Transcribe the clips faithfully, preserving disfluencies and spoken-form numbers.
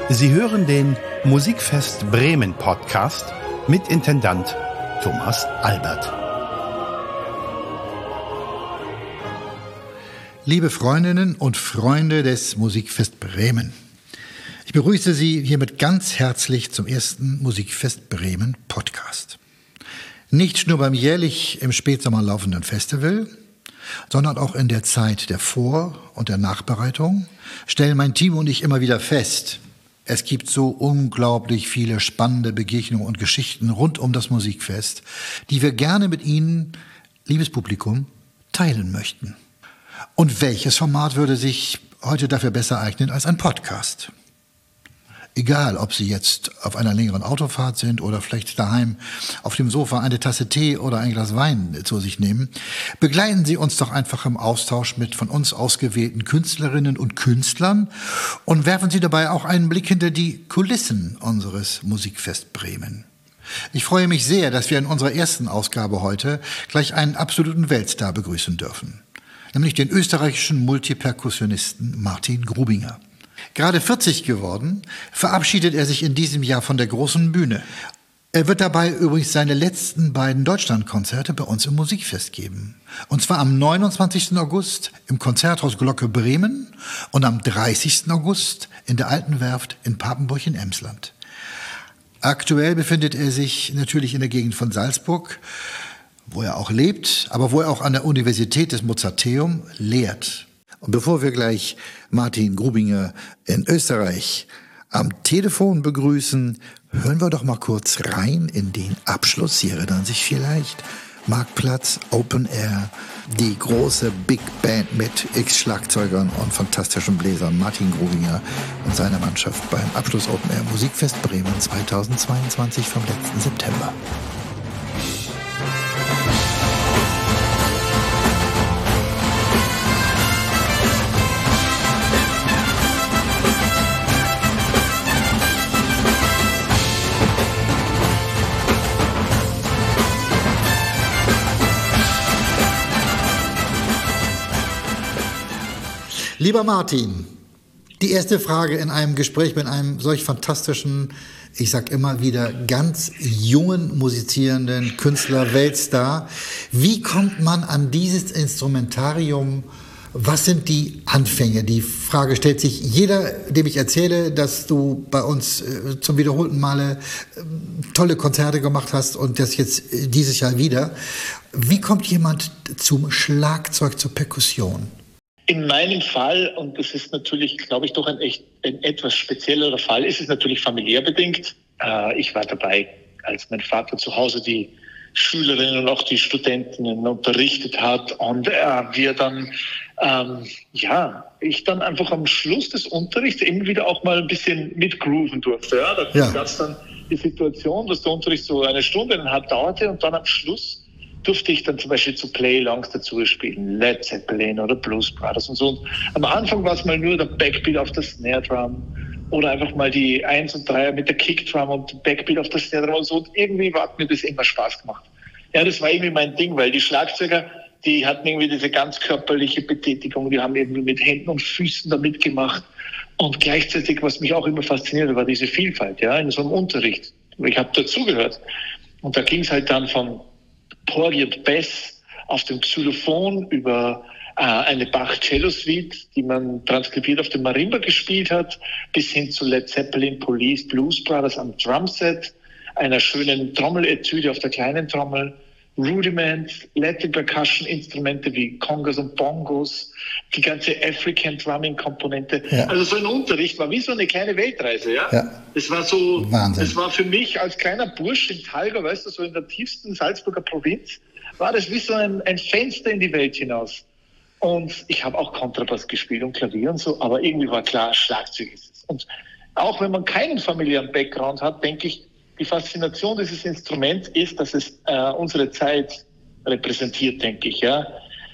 Sie hören den Musikfest Bremen Podcast mit Intendant Thomas Albert. Liebe Freundinnen und Freunde des Musikfest Bremen, ich begrüße Sie hiermit ganz herzlich zum ersten Musikfest Bremen Podcast. Nicht nur beim jährlich im Spätsommer laufenden Festival, sondern auch in der Zeit der Vor- und der Nachbereitung stellen mein Team und ich immer wieder fest, es gibt so unglaublich viele spannende Begegnungen und Geschichten rund um das Musikfest, die wir gerne mit Ihnen, liebes Publikum, teilen möchten. Und welches Format würde sich heute dafür besser eignen als ein Podcast? Egal, ob Sie jetzt auf einer längeren Autofahrt sind oder vielleicht daheim auf dem Sofa eine Tasse Tee oder ein Glas Wein zu sich nehmen, begleiten Sie uns doch einfach im Austausch mit von uns ausgewählten Künstlerinnen und Künstlern und werfen Sie dabei auch einen Blick hinter die Kulissen unseres Musikfest Bremen. Ich freue mich sehr, dass wir in unserer ersten Ausgabe heute gleich einen absoluten Weltstar begrüßen dürfen, nämlich den österreichischen Multiperkussionisten Martin Grubinger. Gerade vierzig geworden, verabschiedet er sich in diesem Jahr von der großen Bühne. Er wird dabei übrigens seine letzten beiden Deutschlandkonzerte bei uns im Musikfest geben. Und zwar am neunundzwanzigsten August im Konzerthaus Glocke Bremen und am dreißigsten August in der Alten Werft in Papenburg in Emsland. Aktuell befindet er sich natürlich in der Gegend von Salzburg, wo er auch lebt, aber wo er auch an der Universität des Mozarteum lehrt. Und bevor wir gleich Martin Grubinger in Österreich am Telefon begrüßen, hören wir doch mal kurz rein in den Abschluss. Sie erinnern sich vielleicht, Marktplatz, Open Air, die große Big Band mit X-Schlagzeugern und fantastischen Bläsern, Martin Grubinger und seiner Mannschaft beim Abschluss Open Air Musikfest Bremen zweitausendzweiundzwanzig vom letzten September. Lieber Martin, die erste Frage in einem Gespräch mit einem solch fantastischen, ich sag immer wieder, ganz jungen, musizierenden Künstler, Weltstar. Wie kommt man an dieses Instrumentarium? Was sind die Anfänge? Die Frage stellt sich jeder, dem ich erzähle, dass du bei uns äh, zum wiederholten Male äh, tolle Konzerte gemacht hast und das jetzt äh, dieses Jahr wieder. Wie kommt jemand zum Schlagzeug, zur Perkussion? In meinem Fall, und das ist natürlich, glaube ich, doch ein, echt, ein etwas speziellerer Fall, ist es natürlich familiär bedingt. Äh, ich war dabei, als mein Vater zu Hause die Schülerinnen und auch die Studentinnen unterrichtet hat und äh, wir dann, ähm, ja, ich dann einfach am Schluss des Unterrichts immer wieder auch mal ein bisschen mitgrooven durfte. Ja? Da ja. gab es dann die Situation, dass der Unterricht so eine Stunde, eineinhalb dauerte und dann am Schluss durfte ich dann zum Beispiel zu Play-Alongs dazu spielen, Led Zeppelin oder Blues Brothers und so. Und am Anfang war es mal nur der Backbeat auf der Snare Drum oder einfach mal die Eins und Dreier mit der Kickdrum und Backbeat auf der Snare Drum und so. Und irgendwie hat mir das immer Spaß gemacht. Ja, das war irgendwie mein Ding, weil die Schlagzeuger, die hatten irgendwie diese ganz körperliche Betätigung, die haben irgendwie mit Händen und Füßen da mitgemacht. Und gleichzeitig, was mich auch immer fasziniert, war diese Vielfalt, ja, in so einem Unterricht. Ich habe dazugehört. Und da ging es halt dann von Porgy und Bess auf dem Xylophon über äh, eine Bach-Cello-Suite, die man transkribiert auf dem Marimba gespielt hat, bis hin zu Led Zeppelin, Police, Blues Brothers am Drumset, einer schönen Trommeletüde auf der kleinen Trommel, Rudiments, Latin Percussion-Instrumente wie Congas und Bongos, die ganze African Drumming-Komponente. Ja. Also so ein Unterricht war wie so eine kleine Weltreise, ja. ja. Das war so, Wahnsinn. Das war für mich als kleiner Bursch in Talgau, weißt du, so in der tiefsten Salzburger Provinz, war das wie so ein, ein Fenster in die Welt hinaus. Und ich habe auch Kontrabass gespielt und Klavier und so, aber irgendwie war klar, Schlagzeug ist es. Und auch wenn man keinen familiären Background hat, denke ich, die Faszination dieses Instruments ist, dass es äh, unsere Zeit repräsentiert, denke ich, ja.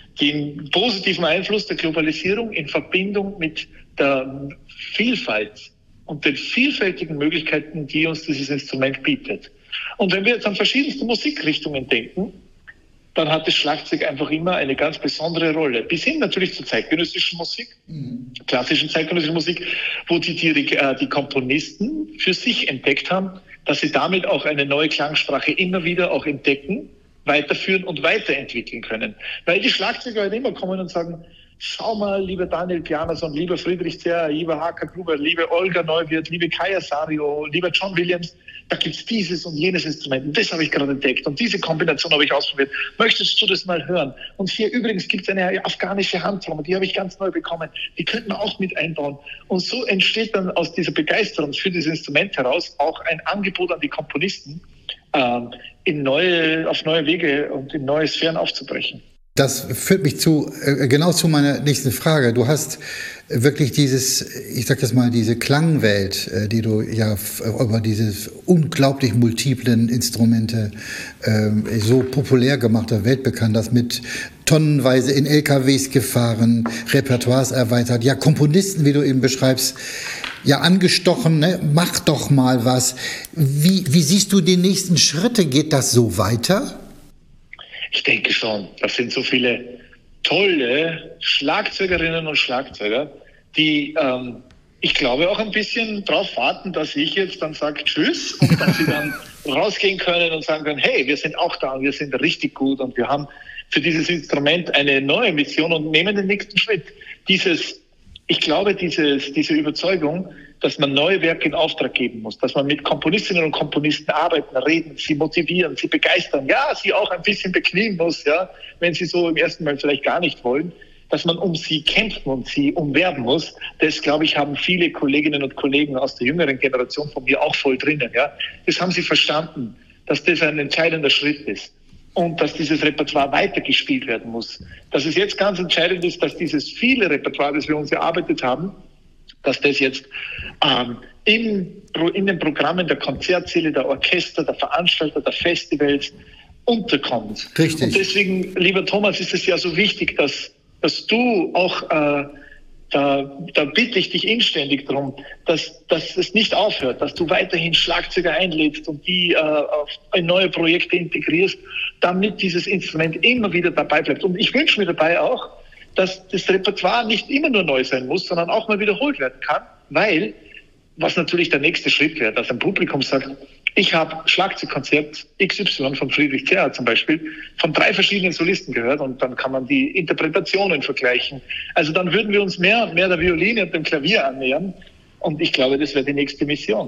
Den positiven Einfluss der Globalisierung in Verbindung mit der Vielfalt und den vielfältigen Möglichkeiten, die uns dieses Instrument bietet. Und wenn wir jetzt an verschiedenste Musikrichtungen denken, dann hat das Schlagzeug einfach immer eine ganz besondere Rolle. Bis hin natürlich zur zeitgenössischen Musik, mhm. klassischen zeitgenössischen Musik, wo die, die, die Komponisten für sich entdeckt haben, dass sie damit auch eine neue Klangsprache immer wieder auch entdecken, weiterführen und weiterentwickeln können. Weil die Schlagzeuger halt immer kommen und sagen, schau mal, lieber Daniel Pianason, lieber Friedrich Zerr, lieber Haka Gruber, liebe Olga Neuwirth, liebe Kaya Sario, lieber John Williams, da gibt's dieses und jenes Instrument und das habe ich gerade entdeckt und diese Kombination habe ich ausprobiert. Möchtest du das mal hören? Und hier übrigens gibt's eine afghanische Handtrommel, die habe ich ganz neu bekommen. Die könnten wir auch mit einbauen. Und so entsteht dann aus dieser Begeisterung für dieses Instrument heraus auch ein Angebot an die Komponisten, äh, in neue, auf neue Wege und in neue Sphären aufzubrechen. Das führt mich zu, äh, genau zu meiner nächsten Frage. Du hast wirklich dieses, ich sag jetzt mal, diese Klangwelt, äh, die du ja f- über diese unglaublich multiplen Instrumente äh, so populär gemacht hast, weltbekannt hast, mit tonnenweise in L K Ws gefahren, Repertoires erweitert, ja, Komponisten, wie du eben beschreibst, ja, angestochen, ne? Mach doch mal was. Wie, wie siehst du die nächsten Schritte? Geht das so weiter? Ich denke schon. Das sind so viele tolle Schlagzeugerinnen und Schlagzeuger, die, ähm, ich glaube, auch ein bisschen darauf warten, dass ich jetzt dann sage Tschüss und dass sie dann rausgehen können und sagen können, hey, wir sind auch da und wir sind richtig gut und wir haben für dieses Instrument eine neue Mission und nehmen den nächsten Schritt. Dieses, ich glaube, dieses, diese Überzeugung, dass man neue Werke in Auftrag geben muss, dass man mit Komponistinnen und Komponisten arbeiten, reden, sie motivieren, sie begeistern, ja, sie auch ein bisschen beknien muss, ja, wenn sie so im ersten Mal vielleicht gar nicht wollen, dass man um sie kämpfen und sie umwerben muss. Das, glaube ich, haben viele Kolleginnen und Kollegen aus der jüngeren Generation von mir auch voll drinnen, ja. Das haben sie verstanden, dass das ein entscheidender Schritt ist und dass dieses Repertoire weitergespielt werden muss. Dass es jetzt ganz entscheidend ist, dass dieses viele Repertoire, das wir uns erarbeitet haben, dass das jetzt ähm, in, in den Programmen der Konzertsäle, der Orchester, der Veranstalter, der Festivals unterkommt. Richtig. Und deswegen, lieber Thomas, ist es ja so wichtig, dass, dass du auch, äh, da, da bitte ich dich inständig darum, dass, dass es nicht aufhört, dass du weiterhin Schlagzeuger einlädst und die äh, auf, in neue Projekte integrierst, damit dieses Instrument immer wieder dabei bleibt. Und ich wünsche mir dabei auch, dass das Repertoire nicht immer nur neu sein muss, sondern auch mal wiederholt werden kann, weil, was natürlich der nächste Schritt wäre, dass ein Publikum sagt, ich habe Schlagzeugkonzert X Y von Friedrich Zerr zum Beispiel von drei verschiedenen Solisten gehört und dann kann man die Interpretationen vergleichen. Also dann würden wir uns mehr und mehr der Violine und dem Klavier annähern und ich glaube, das wäre die nächste Mission.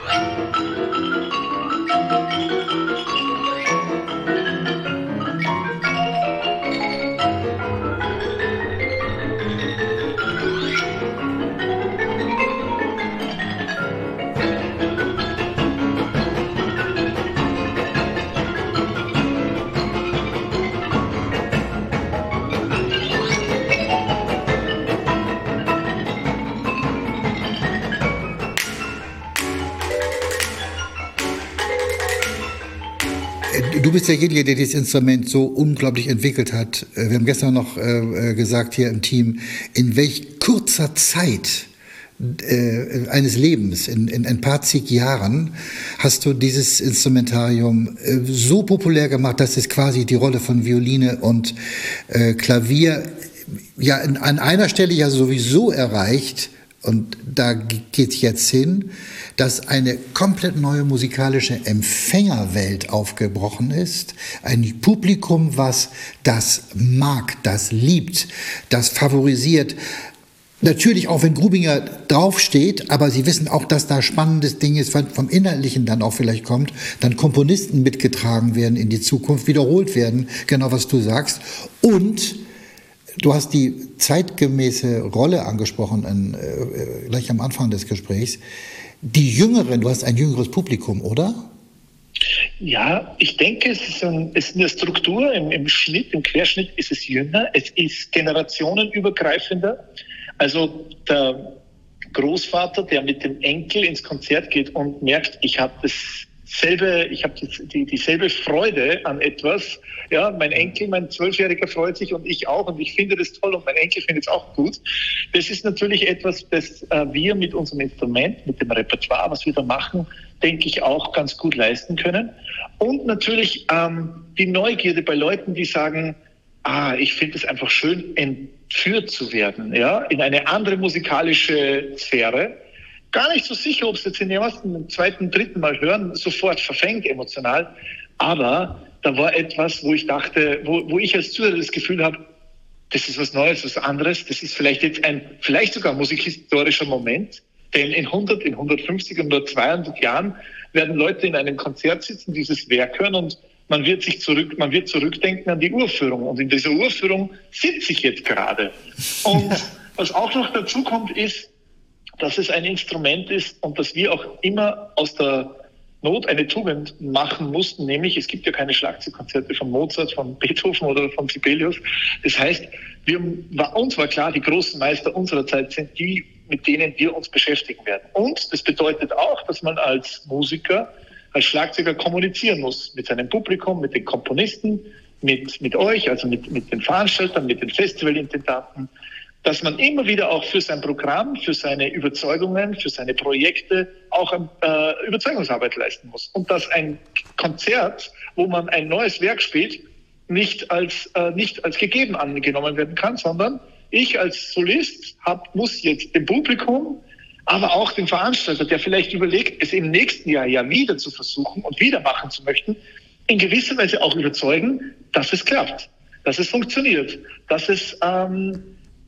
Du bist derjenige, der dieses Instrument so unglaublich entwickelt hat. Wir haben gestern noch äh, gesagt hier im Team, in welch kurzer Zeit äh, eines Lebens, in, in ein paar zig Jahren, hast du dieses Instrumentarium äh, so populär gemacht, dass es quasi die Rolle von Violine und äh, Klavier ja in, an einer Stelle ja sowieso erreicht. Und da geht es jetzt hin, dass eine komplett neue musikalische Empfängerwelt aufgebrochen ist. Ein Publikum, was das mag, das liebt, das favorisiert. Natürlich auch, wenn Grubinger draufsteht, aber sie wissen auch, dass da spannendes Ding ist, vom Inhaltlichen dann auch vielleicht kommt, dann Komponisten mitgetragen werden in die Zukunft, wiederholt werden, genau was du sagst. Und du hast die zeitgemäße Rolle angesprochen, an, äh, gleich am Anfang des Gesprächs. Die Jüngeren, du hast ein jüngeres Publikum, oder? Ja, ich denke, es ist, ein, es ist eine Struktur, im, im Schnitt, im Querschnitt ist es jünger, es ist generationenübergreifender. Also der Großvater, der mit dem Enkel ins Konzert geht und merkt, ich habe das selbe, ich habe die, die, dieselbe Freude an etwas. Ja, mein Enkel, mein Zwölfjähriger freut sich und ich auch und ich finde das toll und mein Enkel findet es auch gut. Das ist natürlich etwas, das äh, wir mit unserem Instrument, mit dem Repertoire, was wir da machen, denke ich auch ganz gut leisten können. Und natürlich ähm, die Neugierde bei Leuten, die sagen, ah, ich finde es einfach schön, entführt zu werden, ja, in eine andere musikalische Sphäre. Gar nicht so sicher, ob es jetzt in den ersten, im zweiten, dritten Mal hören, sofort verfängt emotional. Aber da war etwas, wo ich dachte, wo, wo ich als Zuhörer das Gefühl habe, das ist was Neues, was anderes. Das ist vielleicht jetzt ein, vielleicht sogar musikhistorischer Moment. Denn in hundert, in hundertfünfzig und zweihundert Jahren werden Leute in einem Konzert sitzen, dieses Werk hören und man wird sich zurück, man wird zurückdenken an die Uraufführung. Und in dieser Uraufführung sitze ich jetzt gerade. Und was auch noch dazu kommt, ist, dass es ein Instrument ist und dass wir auch immer aus der Not eine Tugend machen mussten, nämlich es gibt ja keine Schlagzeugkonzerte von Mozart, von Beethoven oder von Sibelius. Das heißt, wir, uns war klar, die großen Meister unserer Zeit sind die, mit denen wir uns beschäftigen werden. Und das bedeutet auch, dass man als Musiker, als Schlagzeuger kommunizieren muss mit seinem Publikum, mit den Komponisten, mit, mit euch, also mit, mit den Veranstaltern, mit den Festivalintendanten, dass man immer wieder auch für sein Programm, für seine Überzeugungen, für seine Projekte auch äh, Überzeugungsarbeit leisten muss. Und dass ein Konzert, wo man ein neues Werk spielt, nicht als, äh, nicht als gegeben angenommen werden kann, sondern ich als Solist hab, muss jetzt dem Publikum, aber auch dem Veranstalter, der vielleicht überlegt, es im nächsten Jahr ja wieder zu versuchen und wieder machen zu möchten, in gewisser Weise auch überzeugen, dass es klappt, dass es funktioniert, dass es ähm,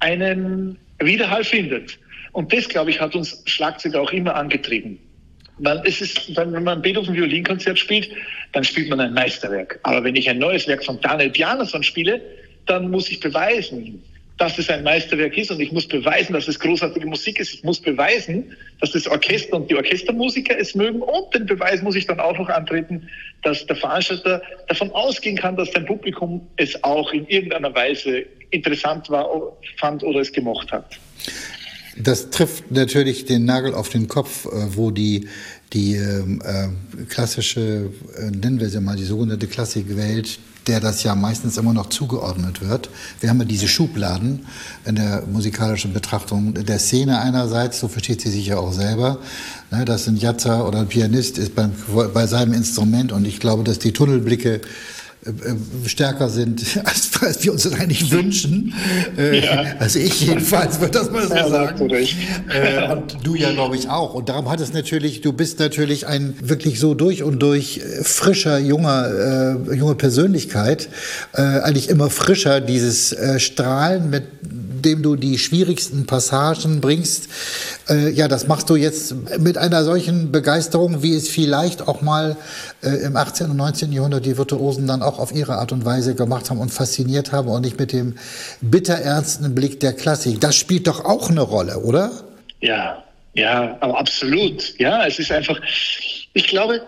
einen Widerhall findet. Und das, glaube ich, hat uns Schlagzeuger auch immer angetrieben. Man, es ist, wenn man ein Beethoven-Violinkonzert spielt, dann spielt man ein Meisterwerk. Aber wenn ich ein neues Werk von Daniel Bjarnason spiele, dann muss ich beweisen, dass es ein Meisterwerk ist und ich muss beweisen, dass es großartige Musik ist. Ich muss beweisen, dass das Orchester und die Orchestermusiker es mögen und den Beweis muss ich dann auch noch antreten, dass der Veranstalter davon ausgehen kann, dass sein Publikum es auch in irgendeiner Weise interessant war, fand oder es gemocht hat. Das trifft natürlich den Nagel auf den Kopf, wo die, die äh, klassische, äh, nennen wir sie mal, die sogenannte Klassikwelt, der das ja meistens immer noch zugeordnet wird. Wir haben ja diese Schubladen in der musikalischen Betrachtung der Szene einerseits, so versteht sie sich ja auch selber, ne, dass ein Jazzer oder ein Pianist ist beim, bei seinem Instrument und ich glaube, dass die Tunnelblicke stärker sind, als, als wir uns das eigentlich wünschen. Ja. Also ich jedenfalls, würde das mal so ja, sagen. Äh, und du ja, glaube ich, auch. Und darum hat es natürlich, du bist natürlich ein wirklich so durch und durch frischer, junger, äh, junge Persönlichkeit. Äh, eigentlich immer frischer, dieses äh, Strahlen, mit dem du die schwierigsten Passagen bringst. Äh, ja, das machst du jetzt mit einer solchen Begeisterung, wie es vielleicht auch mal äh, im achtzehnten und neunzehnten Jahrhundert die Virtuosen dann auch auf ihre Art und Weise gemacht haben und fasziniert haben und nicht mit dem bitterernsten Blick der Klassik. Das spielt doch auch eine Rolle, oder? Ja, ja, aber absolut. Ja, es ist einfach, ich glaube,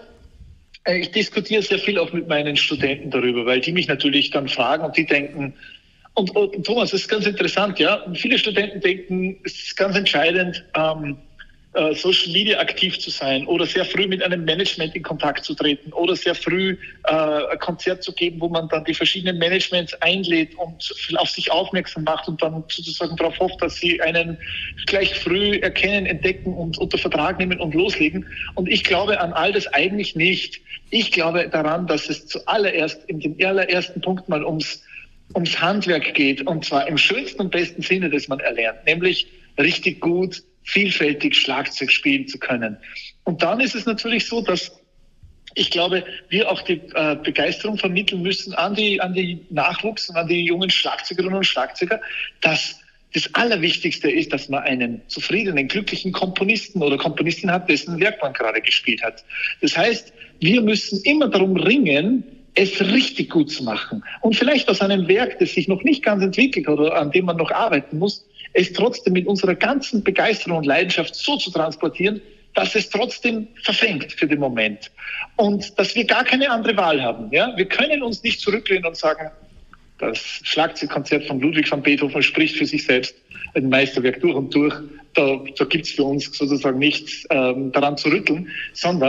ich diskutiere sehr viel auch mit meinen Studenten darüber, weil die mich natürlich dann fragen und die denken, Und, und Thomas, das ist ganz interessant, ja. Und viele Studenten denken, es ist ganz entscheidend, ähm, äh, Social Media aktiv zu sein oder sehr früh mit einem Management in Kontakt zu treten oder sehr früh äh, ein Konzert zu geben, wo man dann die verschiedenen Managements einlädt und auf sich aufmerksam macht und dann sozusagen darauf hofft, dass sie einen gleich früh erkennen, entdecken und unter Vertrag nehmen und loslegen. Und ich glaube an all das eigentlich nicht. Ich glaube daran, dass es zuallererst in dem allerersten Punkt mal ums ums Handwerk geht, und zwar im schönsten und besten Sinne, das man erlernt, nämlich richtig gut, vielfältig Schlagzeug spielen zu können. Und dann ist es natürlich so, dass ich glaube, wir auch die äh, Begeisterung vermitteln müssen an die, an die Nachwuchs und an die jungen Schlagzeugerinnen und Schlagzeuger, dass das Allerwichtigste ist, dass man einen zufriedenen, glücklichen Komponisten oder Komponistin hat, dessen Werk man gerade gespielt hat. Das heißt, wir müssen immer darum ringen, es richtig gut zu machen. Und vielleicht aus einem Werk, das sich noch nicht ganz entwickelt oder an dem man noch arbeiten muss, es trotzdem mit unserer ganzen Begeisterung und Leidenschaft so zu transportieren, dass es trotzdem verfängt für den Moment. Und dass wir gar keine andere Wahl haben. Ja? Wir können uns nicht zurücklehnen und sagen, das Schlagzeugkonzert von Ludwig van Beethoven spricht für sich selbst, ein Meisterwerk durch und durch. Da, da gibt es für uns sozusagen nichts ähm, daran zu rütteln, sondern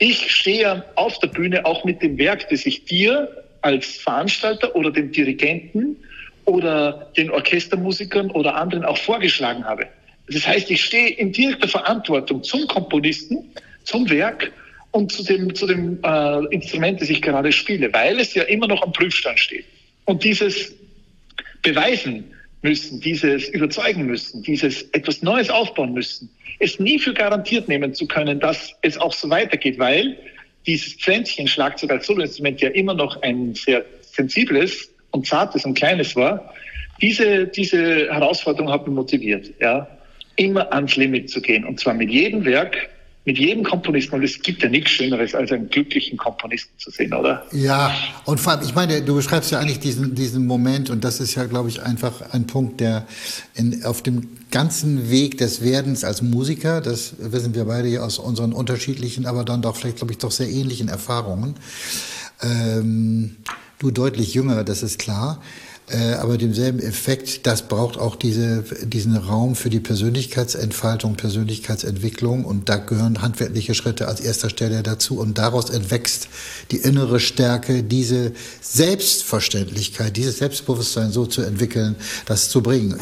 Ich stehe auf der Bühne auch mit dem Werk, das ich dir als Veranstalter oder dem Dirigenten oder den Orchestermusikern oder anderen auch vorgeschlagen habe. Das heißt, ich stehe in direkter Verantwortung zum Komponisten, zum Werk und zu dem, zu dem äh, Instrument, das ich gerade spiele, weil es ja immer noch am Prüfstand steht. Und dieses Beweisen müssen, dieses überzeugen müssen, dieses etwas Neues aufbauen müssen, es nie für garantiert nehmen zu können, dass es auch so weitergeht, weil dieses Pflänzchen Schlagzeug als Soloinstrument ja immer noch ein sehr sensibles und zartes und kleines war. Diese, diese Herausforderung hat mich motiviert, ja, immer ans Limit zu gehen. Und zwar mit jedem Werk, mit jedem Komponisten. Und es gibt ja nichts Schöneres, als einen glücklichen Komponisten zu sehen, oder? Ja, und vor allem, ich meine, du beschreibst ja eigentlich diesen, diesen Moment, und das ist ja, glaube ich, einfach ein Punkt, der in, auf dem ganzen Weg des Werdens als Musiker, das wissen wir beide ja aus unseren unterschiedlichen, aber dann doch vielleicht, glaube ich, doch sehr ähnlichen Erfahrungen, ähm, du deutlich jünger, das ist klar, Äh, aber demselben Effekt, das braucht auch diese, diesen Raum für die Persönlichkeitsentfaltung, Persönlichkeitsentwicklung, und da gehören handwerkliche Schritte als erster Stelle dazu, und daraus entwächst die innere Stärke, diese Selbstverständlichkeit, dieses Selbstbewusstsein so zu entwickeln, das zu bringen.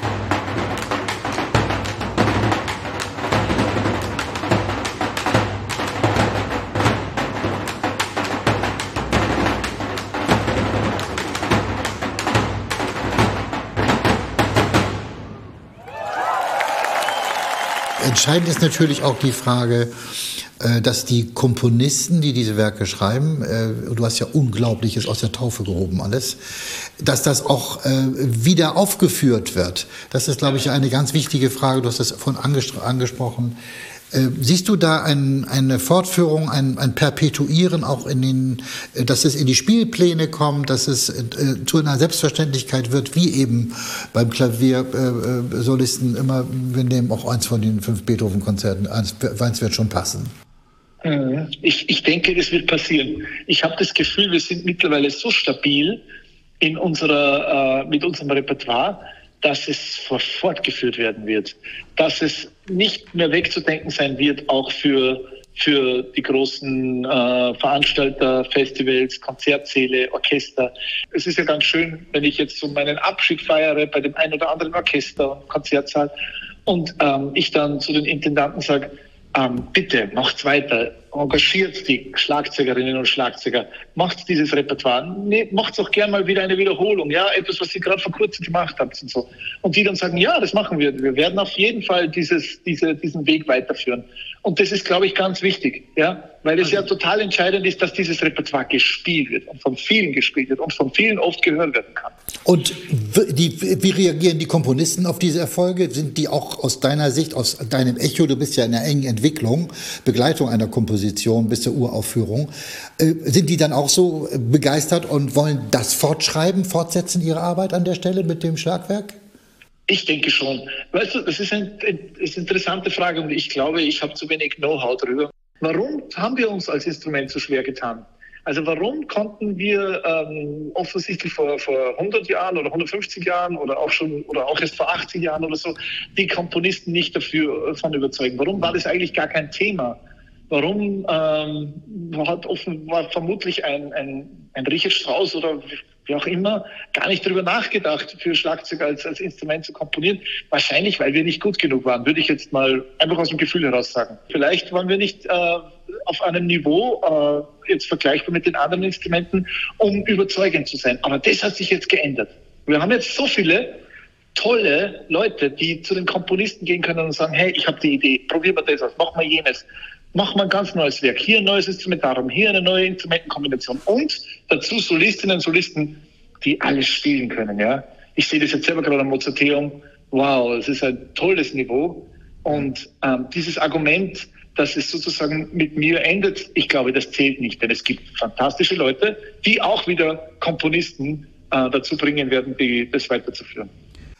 Entscheidend ist natürlich auch die Frage, dass die Komponisten, die diese Werke schreiben, du hast ja Unglaubliches aus der Taufe gehoben alles, dass das auch wieder aufgeführt wird. Das ist, glaube ich, eine ganz wichtige Frage. Du hast das vorhin angesprochen. Siehst du da ein, eine Fortführung, ein, ein Perpetuieren auch in den, dass es in die Spielpläne kommt, dass es äh, zu einer Selbstverständlichkeit wird, wie eben beim Klaviersolisten äh, immer, wir nehmen auch eins von den fünf Beethoven-Konzerten, eins, eins wird schon passen. Ich, ich denke, das wird passieren. Ich habe das Gefühl, wir sind mittlerweile so stabil in unserer, äh, mit unserem Repertoire, dass es fortgeführt werden wird, dass es nicht mehr wegzudenken sein wird, auch für, für die großen äh, Veranstalter, Festivals, Konzertsäle, Orchester. Es ist ja ganz schön, wenn ich jetzt so meinen Abschied feiere bei dem einen oder anderen Orchester und Konzertsaal und ähm, ich dann zu den Intendanten sage, ähm, bitte, macht's weiter, engagiert die Schlagzeugerinnen und Schlagzeuger, macht dieses Repertoire, nee, macht's auch gern mal wieder eine Wiederholung, ja, etwas, was ihr gerade vor kurzem gemacht habt und so. Und die dann sagen, ja, das machen wir, wir werden auf jeden Fall dieses, diese, diesen Weg weiterführen. Und das ist, glaube ich, ganz wichtig, ja, weil es ja total entscheidend ist, dass dieses Repertoire gespielt wird und von vielen gespielt wird und von vielen oft gehört werden kann. Und die, wie reagieren die Komponisten auf diese Erfolge? Sind die auch aus deiner Sicht, aus deinem Echo, du bist ja in einer engen Entwicklung, Begleitung einer Komposition bis zur Uraufführung, äh, sind die dann auch so begeistert und wollen das fortschreiben, fortsetzen, ihre Arbeit an der Stelle mit dem Schlagwerk? Ich denke schon. Weißt du, das ist, ein, das ist eine interessante Frage und ich glaube, ich habe zu wenig Know-how darüber. Warum haben wir uns als Instrument so schwer getan? Also warum konnten wir ähm, offensichtlich vor, vor hundert Jahren oder hundertfünfzig Jahren oder auch schon oder auch erst vor achtzig Jahren oder so die Komponisten nicht dafür von überzeugen? Warum war das eigentlich gar kein Thema? Warum ähm, hat offen, war vermutlich ein, ein, ein Richard Strauss oder wie auch immer gar nicht darüber nachgedacht, für Schlagzeug als, als Instrument zu komponieren? Wahrscheinlich, weil wir nicht gut genug waren, würde ich jetzt mal einfach aus dem Gefühl heraus sagen. Vielleicht waren wir nicht äh, auf einem Niveau, äh, jetzt vergleichbar mit den anderen Instrumenten, um überzeugend zu sein. Aber das hat sich jetzt geändert. Wir haben jetzt so viele tolle Leute, die zu den Komponisten gehen können und sagen, hey, ich habe die Idee, probieren wir das aus, machen wir jenes. Machen wir ein ganz neues Werk. Hier ein neues Instrumentarium, hier eine neue Instrumentenkombination. Und dazu Solistinnen und Solisten, die alles spielen können. Ja, ich sehe das jetzt selber gerade am Mozarteum. Wow, das ist ein tolles Niveau. Und ähm, dieses Argument, dass es sozusagen mit mir endet, ich glaube, das zählt nicht. Denn es gibt fantastische Leute, die auch wieder Komponisten äh, dazu bringen werden, die, das weiterzuführen.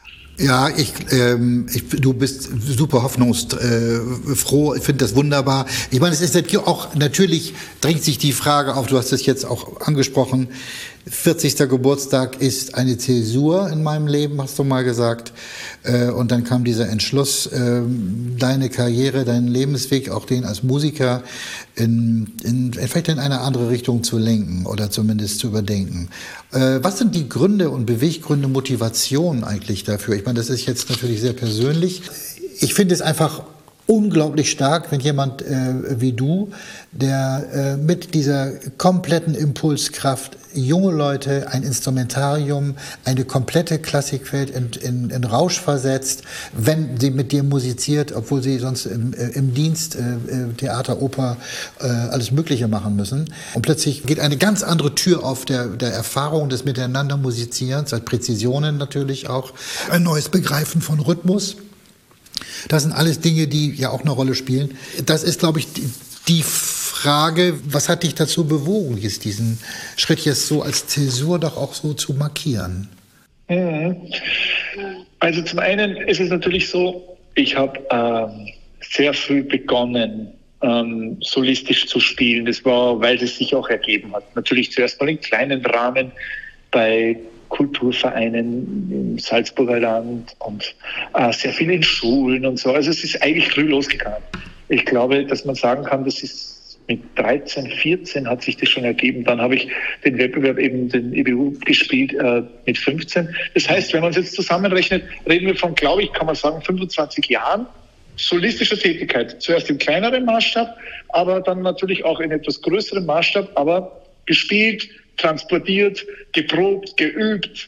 Ja, ich, ähm, ich, du bist super hoffnungsfroh, ich finde das wunderbar. Ich meine, es ist auch, natürlich drängt sich die Frage auf, du hast es jetzt auch angesprochen, vierzigster Geburtstag ist eine Zäsur in meinem Leben, hast du mal gesagt. Und dann kam dieser Entschluss, deine Karriere, deinen Lebensweg, auch den als Musiker, in, in, vielleicht in eine andere Richtung zu lenken oder zumindest zu überdenken. Was sind die Gründe und Beweggründe, Motivationen eigentlich dafür? Ich meine, das ist jetzt natürlich sehr persönlich. Ich finde es einfach unglaublich stark, wenn jemand äh, wie du, der äh, mit dieser kompletten Impulskraft junge Leute, ein Instrumentarium, eine komplette Klassikwelt in, in, in Rausch versetzt, wenn sie mit dir musiziert, obwohl sie sonst im, äh, im Dienst äh, Theater, Oper, äh, alles Mögliche machen müssen. Und plötzlich geht eine ganz andere Tür auf der, der Erfahrung des Miteinander Musizierens, als Präzisionen natürlich auch, ein neues Begreifen von Rhythmus. Das sind alles Dinge, die ja auch eine Rolle spielen. Das ist, glaube ich, die, die Frage, was hat dich dazu bewogen, jetzt diesen Schritt jetzt so als Zäsur doch auch so zu markieren? Also zum einen ist es natürlich so, ich habe ähm, sehr früh begonnen, ähm, solistisch zu spielen. Das war, weil es sich auch ergeben hat. Natürlich zuerst mal in kleinen Rahmen bei Kulturvereinen im Salzburger Land und äh, sehr viel in Schulen und so. Also es ist eigentlich früh losgegangen. Ich glaube, dass man sagen kann, das ist mit dreizehn, vierzehn hat sich das schon ergeben. Dann habe ich den Wettbewerb eben, den E B U gespielt äh, mit fünfzehn. Das heißt, wenn man es jetzt zusammenrechnet, reden wir von, glaube ich, kann man sagen, fünfundzwanzig Jahren solistischer Tätigkeit. Zuerst im kleineren Maßstab, aber dann natürlich auch in etwas größerem Maßstab, aber gespielt, transportiert, geprobt, geübt,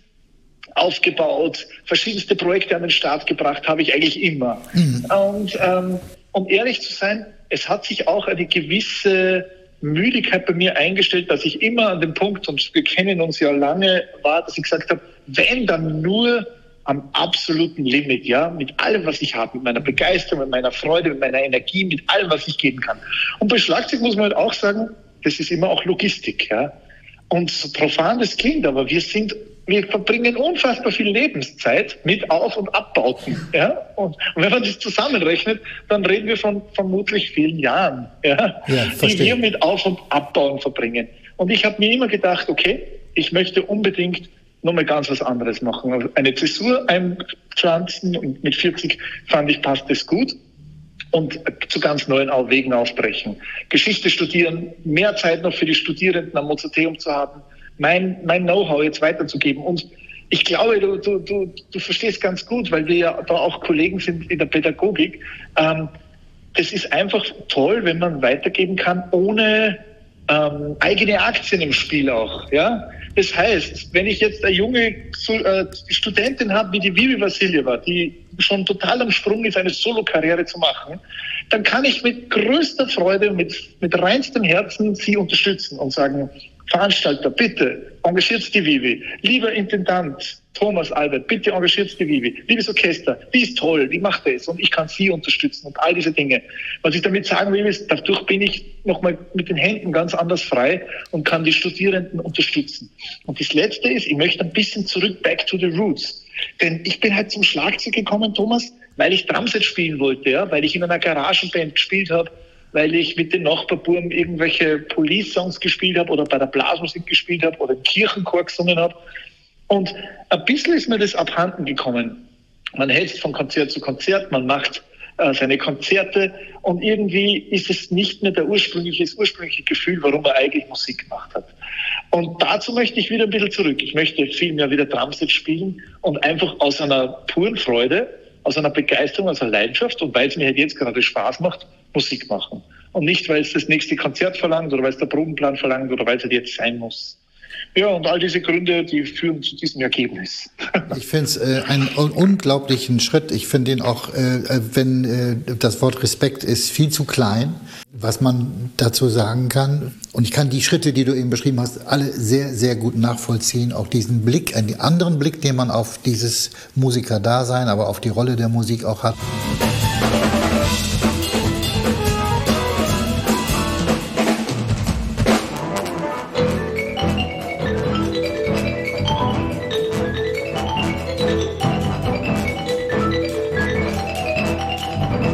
aufgebaut, verschiedenste Projekte an den Start gebracht, habe ich eigentlich immer. Mhm. Und ähm, um ehrlich zu sein, es hat sich auch eine gewisse Müdigkeit bei mir eingestellt, dass ich immer an dem Punkt, und wir kennen uns ja lange, war, dass ich gesagt habe, wenn dann nur am absoluten Limit, ja, mit allem, was ich habe, mit meiner Begeisterung, mit meiner Freude, mit meiner Energie, mit allem, was ich geben kann. Und bei Schlagzeug muss man halt auch sagen, das ist immer auch Logistik, ja. Und so profan das klingt, aber wir sind, wir verbringen unfassbar viel Lebenszeit mit Auf- und Abbauten, ja. Und, und wenn man das zusammenrechnet, dann reden wir von vermutlich vielen Jahren, ja, ja die wir mit Auf- und Abbauen verbringen. Und ich habe mir immer gedacht, okay, ich möchte unbedingt nochmal ganz was anderes machen. Eine Zäsur einpflanzen und mit vierzig fand ich, passt das gut. Und zu ganz neuen Wegen aufbrechen. Geschichte studieren, mehr Zeit noch für die Studierenden am Mozarteum zu haben, mein, mein Know-how jetzt weiterzugeben. Und ich glaube, du, du, du, du verstehst ganz gut, weil wir ja da auch Kollegen sind in der Pädagogik. Ähm, das ist einfach toll, wenn man weitergeben kann, ohne ähm, eigene Aktien im Spiel auch. Ja? Das heißt, wenn ich jetzt eine junge äh, Studentin habe wie die Vivi Vassiljeva, die schon total am Sprung ist, eine Solo-Karriere zu machen, dann kann ich mit größter Freude, mit, mit reinstem Herzen sie unterstützen und sagen, Veranstalter, bitte, engagiert die Vivi. Lieber Intendant Thomas Albert, bitte engagiert die Vivi. Liebes Orchester, die ist toll, die macht es und ich kann sie unterstützen und all diese Dinge. Was ich damit sagen will, ist, dadurch bin ich nochmal mit den Händen ganz anders frei und kann die Studierenden unterstützen. Und das Letzte ist, ich möchte ein bisschen zurück, back to the roots. Denn ich bin halt zum Schlagzeug gekommen, Thomas, weil ich Drumset spielen wollte, ja, weil ich in einer Garagenband gespielt habe, weil ich mit den Nachbarbuben irgendwelche Police-Songs gespielt habe oder bei der Blasmusik gespielt habe oder im Kirchenchor gesungen habe. Und ein bisschen ist mir das abhanden gekommen. Man hetzt von Konzert zu Konzert, man macht äh, seine Konzerte und irgendwie ist es nicht mehr der ursprüngliche, das ursprüngliche Gefühl, warum man eigentlich Musik gemacht hat. Und dazu möchte ich wieder ein bisschen zurück. Ich möchte viel mehr wieder Drumset spielen und einfach aus einer puren Freude, aus einer Begeisterung, aus einer Leidenschaft und weil es mir halt jetzt gerade Spaß macht, Musik machen. Und nicht, weil es das nächste Konzert verlangt oder weil es der Probenplan verlangt oder weil es halt jetzt sein muss. Ja, und all diese Gründe, die führen zu diesem Ergebnis. Ich finde es äh, einen unglaublichen Schritt. Ich finde ihn auch, äh, wenn äh, das Wort Respekt ist, viel zu klein, was man dazu sagen kann. Und ich kann die Schritte, die du eben beschrieben hast, alle sehr, sehr gut nachvollziehen. Auch diesen Blick, einen anderen Blick, den man auf dieses Musikerdasein, aber auf die Rolle der Musik auch hat.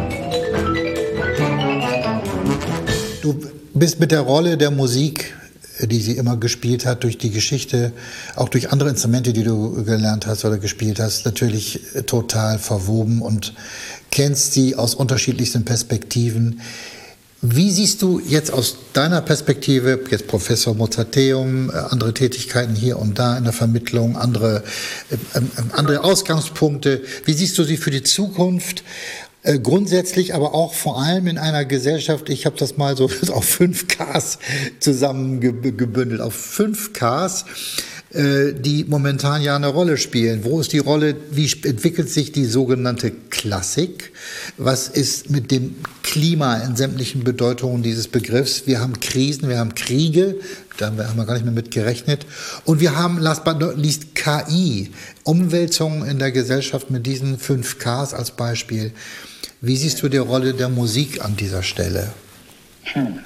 Du bist mit der Rolle der Musik die sie immer gespielt hat, durch die Geschichte, auch durch andere Instrumente, die du gelernt hast oder gespielt hast, natürlich total verwoben und kennst sie aus unterschiedlichsten Perspektiven. Wie siehst du jetzt aus deiner Perspektive, jetzt Professor Mozarteum, andere Tätigkeiten hier und da in der Vermittlung, andere, äh, andere Ausgangspunkte, wie siehst du sie für die Zukunft? Äh, grundsätzlich, aber auch vor allem in einer Gesellschaft, ich habe das mal so auf fünf Ks zusammengebündelt, auf fünf Ks, äh, die momentan ja eine Rolle spielen. Wo ist die Rolle, wie entwickelt sich die sogenannte Klassik? Was ist mit dem Klima in sämtlichen Bedeutungen dieses Begriffs? Wir haben Krisen, wir haben Kriege, da haben wir gar nicht mehr mit gerechnet. Und wir haben, last but not least, K I, Umwälzungen in der Gesellschaft mit diesen fünf Ks als Beispiel. Wie siehst du die Rolle der Musik an dieser Stelle? Hm.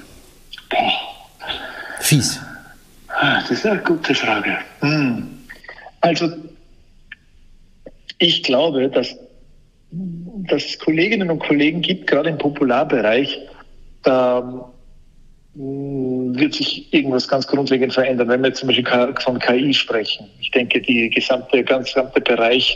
Fies. Das ist eine gute Frage. Hm. Also, ich glaube, dass, dass es Kolleginnen und Kollegen gibt, gerade im Popularbereich, da wird sich irgendwas ganz grundlegend verändern, wenn wir zum Beispiel von K I sprechen. Ich denke, die gesamte, ganz gesamte Bereich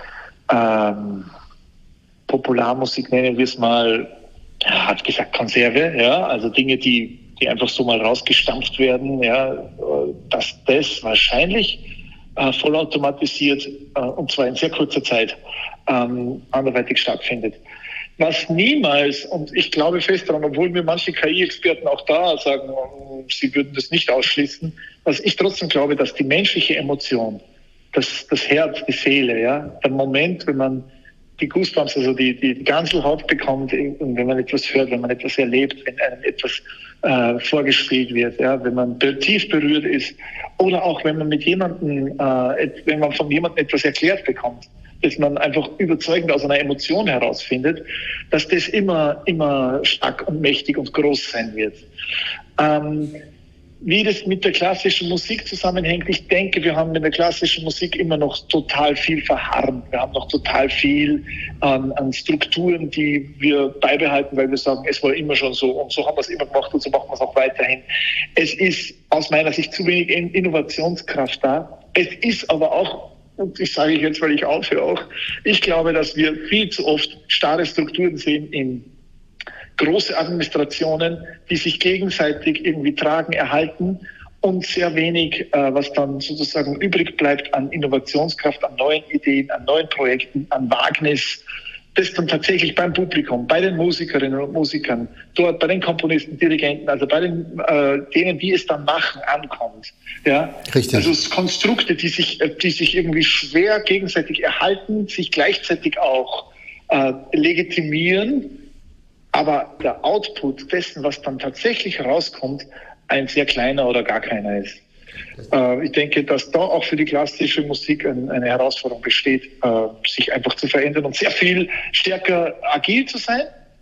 ähm, Popularmusik, nennen wir es mal, hat gesagt Konserve, ja, also Dinge, die, die einfach so mal rausgestampft werden, ja, dass das wahrscheinlich äh, vollautomatisiert äh, und zwar in sehr kurzer Zeit ähm, anderweitig stattfindet. Was niemals, und ich glaube fest daran, obwohl mir manche K I-Experten auch da sagen, sie würden das nicht ausschließen, was ich trotzdem glaube, dass die menschliche Emotion, das, das Herz, die Seele, ja, der Moment, wenn man die Goosebumps, also die, die Ganselhaut bekommt, und wenn man etwas hört, wenn man etwas erlebt, wenn einem etwas äh, vorgespielt wird, ja, wenn man tief berührt ist, oder auch wenn man mit jemandem, äh, wenn man von jemandem etwas erklärt bekommt, dass man einfach überzeugend aus einer Emotion herausfindet, dass das immer, immer stark und mächtig und groß sein wird. Ähm, Wie das mit der klassischen Musik zusammenhängt, ich denke, wir haben in der klassischen Musik immer noch total viel verharrt. Wir haben noch total viel an, an Strukturen, die wir beibehalten, weil wir sagen, es war immer schon so und so haben wir es immer gemacht und so machen wir es auch weiterhin. Es ist aus meiner Sicht zu wenig Innovationskraft da. Es ist aber auch, und ich sage jetzt, weil ich aufhöre auch, ich glaube, dass wir viel zu oft starre Strukturen sehen in große Administrationen, die sich gegenseitig irgendwie tragen, erhalten und sehr wenig, äh, was dann sozusagen übrig bleibt an Innovationskraft, an neuen Ideen, an neuen Projekten, an Wagnis, das dann tatsächlich beim Publikum, bei den Musikerinnen und Musikern, dort bei den Komponisten, Dirigenten, also bei den äh, denen, die es dann machen, ankommt. Ja? Richtig. Also Konstrukte, die sich, die sich irgendwie schwer gegenseitig erhalten, sich gleichzeitig auch äh, legitimieren, aber der Output dessen, was dann tatsächlich rauskommt, ein sehr kleiner oder gar keiner ist. Äh, ich denke, dass da auch für die klassische Musik ein, eine Herausforderung besteht, äh, sich einfach zu verändern und sehr viel stärker agil zu sein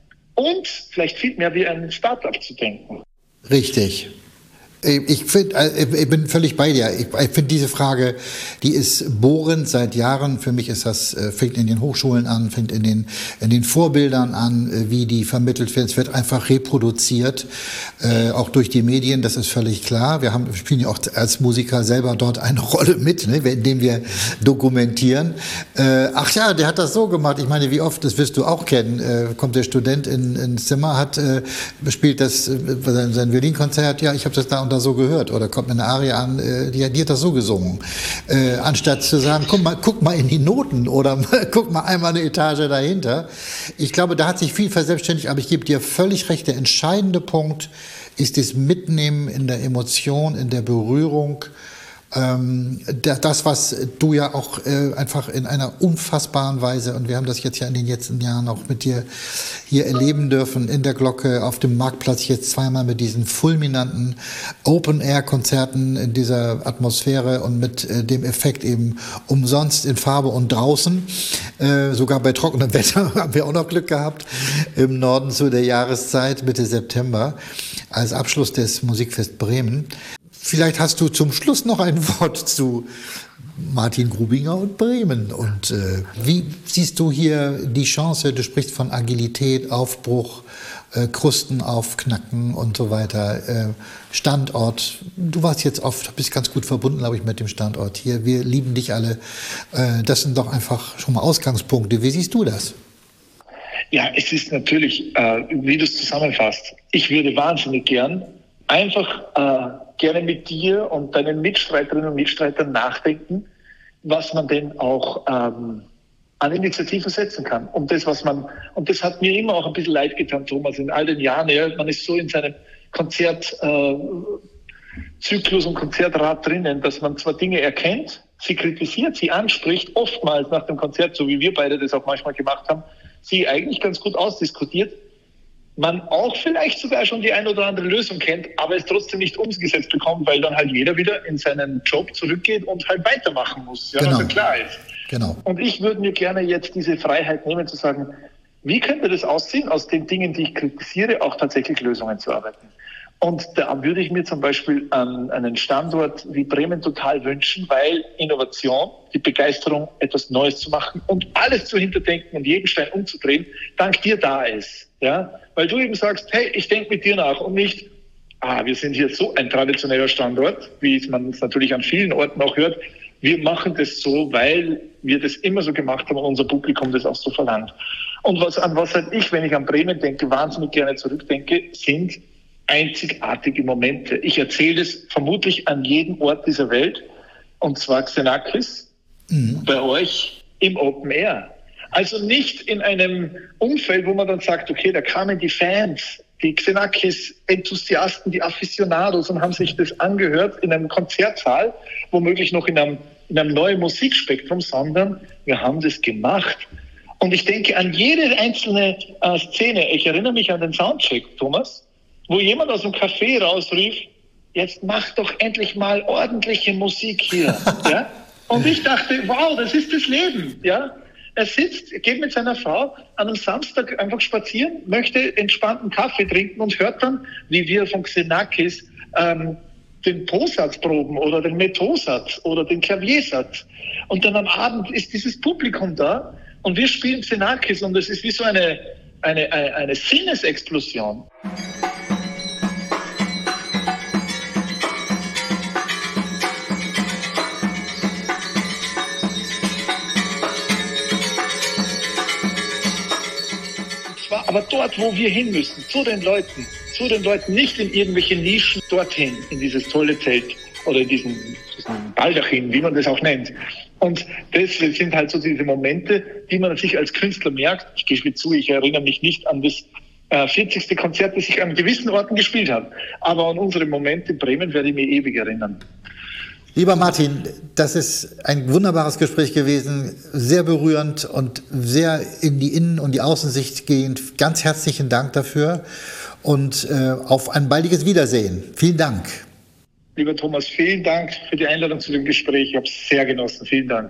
und vielleicht viel mehr wie ein Startup zu denken. Richtig. Ich, find, ich bin völlig bei dir. Ich, ich finde diese Frage, die ist bohrend seit Jahren. Für mich ist das, fängt in den Hochschulen an, fängt in den, in den Vorbildern an, wie die vermittelt wird. Es wird einfach reproduziert, äh, auch durch die Medien, das ist völlig klar. Wir haben, spielen ja auch als Musiker selber dort eine Rolle mit, ne, indem wir dokumentieren. Äh, ach ja, der hat das so gemacht. Ich meine, wie oft, das wirst du auch kennen, äh, kommt der Student in, ins Zimmer, hat, äh, spielt das, äh, sein, sein Violinkonzert, ja, ich habe das da und da so gehört, oder kommt mir eine Arie an, äh, die, die hat das so gesungen. Äh, anstatt zu sagen, guck mal, guck mal in die Noten oder guck mal einmal eine Etage dahinter. Ich glaube, da hat sich viel verselbstständigt, aber ich gebe dir völlig recht, der entscheidende Punkt ist das Mitnehmen in der Emotion, in der Berührung. Ähm, das, was du ja auch äh, einfach in einer unfassbaren Weise, und wir haben das jetzt ja in den letzten Jahren auch mit dir hier erleben dürfen, in der Glocke, auf dem Marktplatz, jetzt zweimal mit diesen fulminanten Open-Air-Konzerten in dieser Atmosphäre und mit äh, dem Effekt eben umsonst in Farbe und draußen. Äh, sogar bei trockenem Wetter haben wir auch noch Glück gehabt, im Norden zu der Jahreszeit, Mitte September, als Abschluss des Musikfest Bremen. Vielleicht hast du zum Schluss noch ein Wort zu Martin Grubinger und Bremen. Und äh, wie siehst du hier die Chance, du sprichst von Agilität, Aufbruch, äh, Krusten aufknacken und so weiter, äh, Standort. Du warst jetzt oft, bist ganz gut verbunden, glaube ich, mit dem Standort hier. Wir lieben dich alle. Äh, das sind doch einfach schon mal Ausgangspunkte. Wie siehst du das? Ja, es ist natürlich, äh, wie du es zusammenfasst, ich würde wahnsinnig gern einfach äh, gerne mit dir und deinen Mitstreiterinnen und Mitstreitern nachdenken, was man denn auch ähm, an Initiativen setzen kann. Und das, was man, und das hat mir immer auch ein bisschen leid getan, Thomas, in all den Jahren. Ja, man ist so in seinem Konzertzyklus äh, und Konzertrad drinnen, dass man zwar Dinge erkennt, sie kritisiert, sie anspricht, oftmals nach dem Konzert, so wie wir beide das auch manchmal gemacht haben, sie eigentlich ganz gut ausdiskutiert, man auch vielleicht sogar schon die ein oder andere Lösung kennt, aber es trotzdem nicht umgesetzt bekommt, weil dann halt jeder wieder in seinen Job zurückgeht und halt weitermachen muss, ja, genau. was ja klar ist. Genau. Und ich würde mir gerne jetzt diese Freiheit nehmen, zu sagen, wie könnte das aussehen, aus den Dingen, die ich kritisiere, auch tatsächlich Lösungen zu arbeiten. Und da würde ich mir zum Beispiel an einen Standort wie Bremen total wünschen, weil Innovation, die Begeisterung, etwas Neues zu machen und alles zu hinterdenken und jeden Stein umzudrehen, dank dir da ist. Ja? Weil du eben sagst, hey, ich denke mit dir nach und nicht, ah, wir sind hier so ein traditioneller Standort, wie man es natürlich an vielen Orten auch hört. Wir machen das so, weil wir das immer so gemacht haben und unser Publikum das auch so verlangt. Und was, an was halt ich, wenn ich an Bremen denke, wahnsinnig gerne zurückdenke, sind einzigartige Momente. Ich erzähle es vermutlich an jedem Ort dieser Welt, und zwar Xenakis, mhm. bei euch im Open Air. Also nicht in einem Umfeld, wo man dann sagt, okay, da kamen die Fans, die Xenakis-Enthusiasten, die Aficionados und haben sich das angehört in einem Konzertsaal, womöglich noch in einem, in einem neuen Musikspektrum, sondern wir haben das gemacht. Und ich denke an jede einzelne äh, Szene. Ich erinnere mich an den Soundcheck, Thomas, wo jemand aus dem Café rausrief, jetzt mach doch endlich mal ordentliche Musik hier. Ja? Und ich dachte, wow, das ist das Leben. Ja? Er sitzt, geht mit seiner Frau an einem Samstag einfach spazieren, möchte entspannten Kaffee trinken und hört dann, wie wir von Xenakis ähm, den Po-Satz proben oder den Metho-Satz oder den Klaviersatz. Und dann am Abend ist dieses Publikum da und wir spielen Xenakis und es ist wie so eine, eine, eine, eine Sinnesexplosion. Aber dort, wo wir hin müssen, zu den Leuten, zu den Leuten, nicht in irgendwelche Nischen, dorthin, in dieses tolle Zelt oder in diesen, diesen Baldachin, wie man das auch nennt. Und das sind halt so diese Momente, die man sich als Künstler merkt. Ich gebe zu, ich erinnere mich nicht an das äh, vierzigste Konzert, das ich an gewissen Orten gespielt habe. Aber an unsere Momente in Bremen werde ich mich ewig erinnern. Lieber Martin, das ist ein wunderbares Gespräch gewesen, sehr berührend und sehr in die Innen- und die Außensicht gehend. Ganz herzlichen Dank dafür und äh, auf ein baldiges Wiedersehen. Vielen Dank. Lieber Thomas, vielen Dank für die Einladung zu dem Gespräch. Ich habe es sehr genossen. Vielen Dank.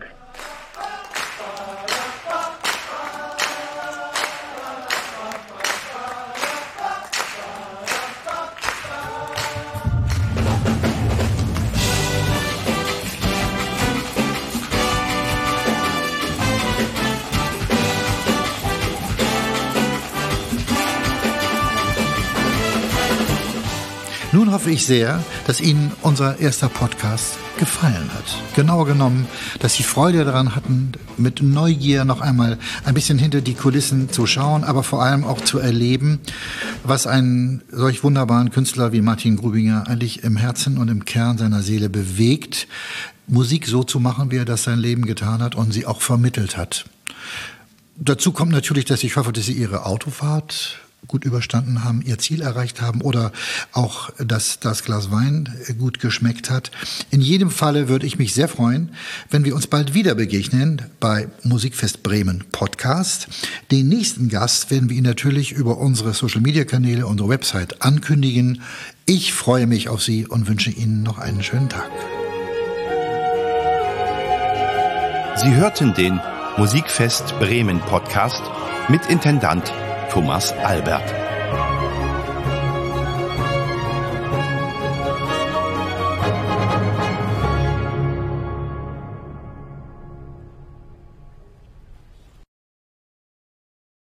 Nun hoffe ich sehr, dass Ihnen unser erster Podcast gefallen hat. Genauer genommen, dass Sie Freude daran hatten, mit Neugier noch einmal ein bisschen hinter die Kulissen zu schauen, aber vor allem auch zu erleben, was einen solch wunderbaren Künstler wie Martin Grubinger eigentlich im Herzen und im Kern seiner Seele bewegt, Musik so zu machen, wie er das sein Leben getan hat und sie auch vermittelt hat. Dazu kommt natürlich, dass ich hoffe, dass Sie Ihre Autofahrt gut überstanden haben, ihr Ziel erreicht haben oder auch, dass das Glas Wein gut geschmeckt hat. In jedem Falle würde ich mich sehr freuen, wenn wir uns bald wieder begegnen bei Musikfest Bremen Podcast. Den nächsten Gast werden wir Ihnen natürlich über unsere Social-Media-Kanäle, unsere Website ankündigen. Ich freue mich auf Sie und wünsche Ihnen noch einen schönen Tag. Sie hörten den Musikfest Bremen Podcast mit Intendant Thomas Albert.